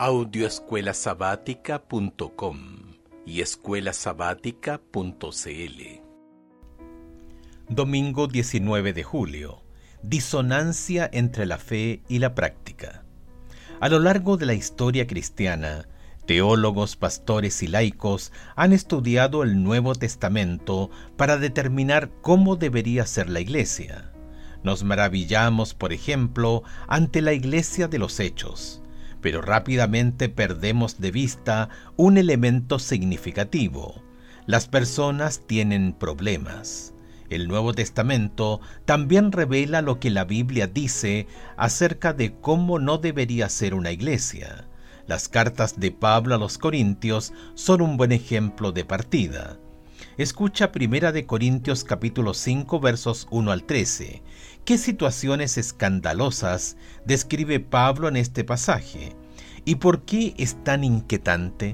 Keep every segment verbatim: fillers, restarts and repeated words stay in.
audio escuela sabática punto com y escuela sabática punto c l. Domingo diecinueve de julio. Disonancia entre la fe y la práctica. A lo largo de la historia cristiana, teólogos, pastores y laicos han estudiado el Nuevo Testamento para determinar cómo debería ser la Iglesia. Nos maravillamos, por ejemplo, ante la Iglesia de los Hechos, pero rápidamente perdemos de vista un elemento significativo. Las personas tienen problemas. El Nuevo Testamento también revela lo que la Biblia dice acerca de cómo no debería ser una iglesia. Las cartas de Pablo a los Corintios son un buen ejemplo de partida. Escucha Primera de Corintios capítulo cinco versos uno al trece. ¿Qué situaciones escandalosas describe Pablo en este pasaje? ¿Y por qué es tan inquietante?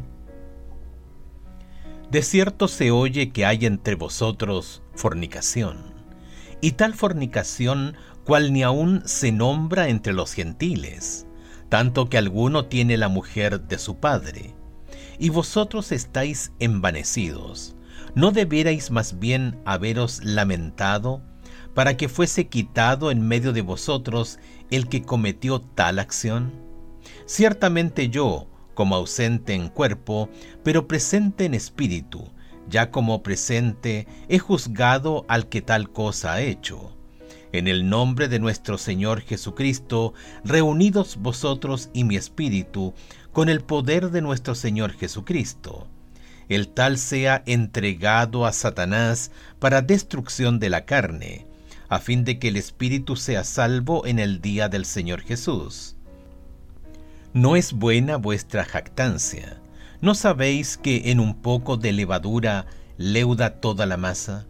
De cierto se oye que hay entre vosotros fornicación, y tal fornicación cual ni aun se nombra entre los gentiles, tanto que alguno tiene la mujer de su padre. Y vosotros estáis envanecidos. ¿No debierais más bien haberos lamentado para que fuese quitado en medio de vosotros el que cometió tal acción? Ciertamente yo, como ausente en cuerpo, pero presente en espíritu, ya como presente he juzgado al que tal cosa ha hecho. En el nombre de nuestro Señor Jesucristo, reunidos vosotros y mi espíritu, con el poder de nuestro Señor Jesucristo. El tal sea entregado a Satanás para destrucción de la carne, a fin de que el espíritu sea salvo en el día del Señor Jesús. ¿No es buena vuestra jactancia? ¿No sabéis que en un poco de levadura leuda toda la masa?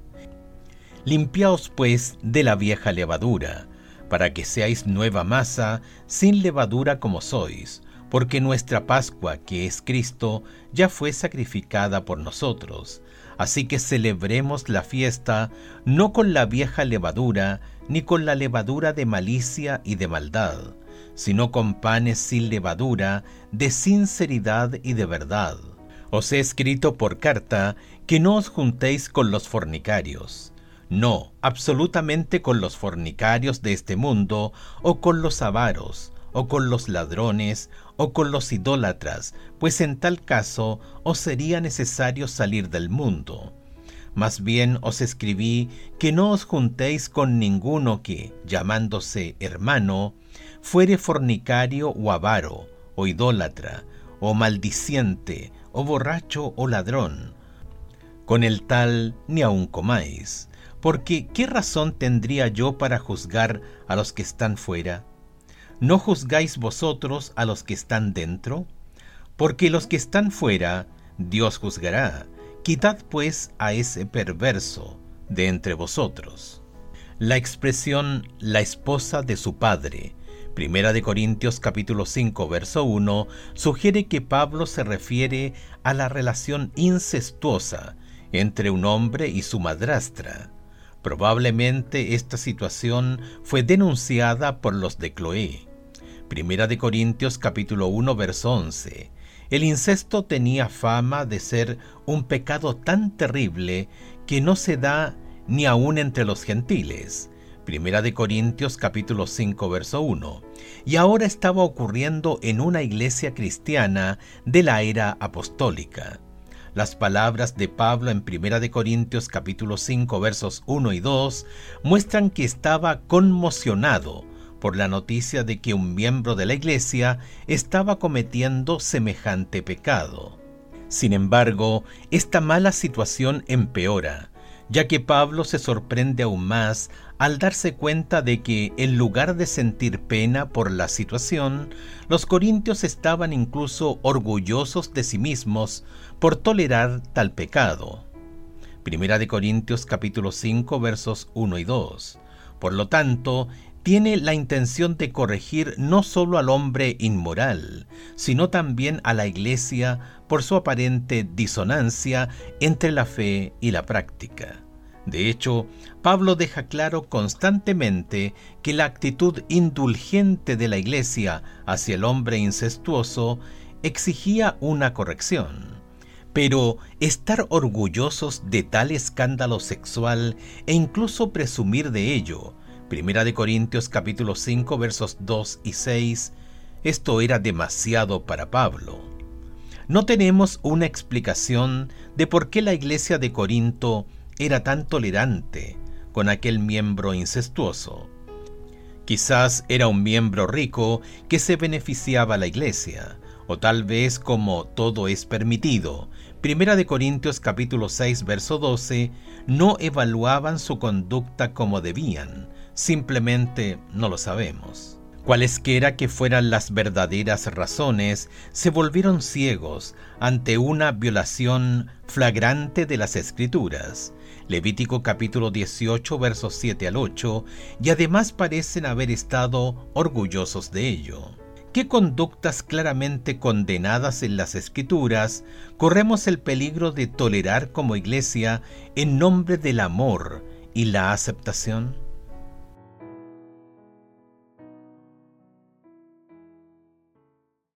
Limpiaos pues de la vieja levadura, para que seáis nueva masa, sin levadura como sois, porque nuestra Pascua, que es Cristo, ya fue sacrificada por nosotros. Así que celebremos la fiesta, no con la vieja levadura, ni con la levadura de malicia y de maldad, sino con panes sin levadura, de sinceridad y de verdad. Os he escrito por carta que no os juntéis con los fornicarios. No, absolutamente con los fornicarios de este mundo, o con los avaros, o con los ladrones, o con los idólatras, pues en tal caso os sería necesario salir del mundo. Más bien os escribí que no os juntéis con ninguno que, llamándose hermano, fuere fornicario o avaro, o idólatra, o maldiciente, o borracho o ladrón. Con el tal ni aun comáis, porque ¿qué razón tendría yo para juzgar a los que están fuera? ¿No juzgáis vosotros a los que están dentro? Porque los que están fuera, Dios juzgará. Quitad pues a ese perverso de entre vosotros. La expresión la esposa de su padre, Primera de Corintios capítulo cinco verso uno, sugiere que Pablo se refiere a la relación incestuosa entre un hombre y su madrastra. Probablemente esta situación fue denunciada por los de Cloé. Primera de Corintios capítulo uno verso once. El incesto tenía fama de ser un pecado tan terrible que no se da ni aun entre los gentiles. Primera de Corintios capítulo cinco verso uno. Y ahora estaba ocurriendo en una iglesia cristiana de la era apostólica. Las palabras de Pablo en Primera de Corintios capítulo cinco versos uno y dos muestran que estaba conmocionado por la noticia de que un miembro de la iglesia estaba cometiendo semejante pecado. Sin embargo, esta mala situación empeora, ya que Pablo se sorprende aún más al darse cuenta de que, en lugar de sentir pena por la situación, los corintios estaban incluso orgullosos de sí mismos por tolerar tal pecado. Primera de Corintios capítulo cinco versos uno y dos. Por lo tanto, tiene la intención de corregir no solo al hombre inmoral, sino también a la iglesia por su aparente disonancia entre la fe y la práctica. De hecho, Pablo deja claro constantemente que la actitud indulgente de la iglesia hacia el hombre incestuoso exigía una corrección. Pero estar orgullosos de tal escándalo sexual e incluso presumir de ello, Primera de Corintios capítulo cinco versos dos y seis, esto era demasiado para Pablo. No tenemos una explicación de por qué la iglesia de Corinto era tan tolerante con aquel miembro incestuoso. Quizás era un miembro rico que se beneficiaba a la iglesia, o tal vez como todo es permitido, Primera de Corintios capítulo seis verso doce, no evaluaban su conducta como debían, simplemente no lo sabemos. Cualesquiera que fueran las verdaderas razones, se volvieron ciegos ante una violación flagrante de las Escrituras, Levítico capítulo dieciocho versos siete al ocho, y además parecen haber estado orgullosos de ello. ¿Qué conductas claramente condenadas en las Escrituras corremos el peligro de tolerar como iglesia en nombre del amor y la aceptación?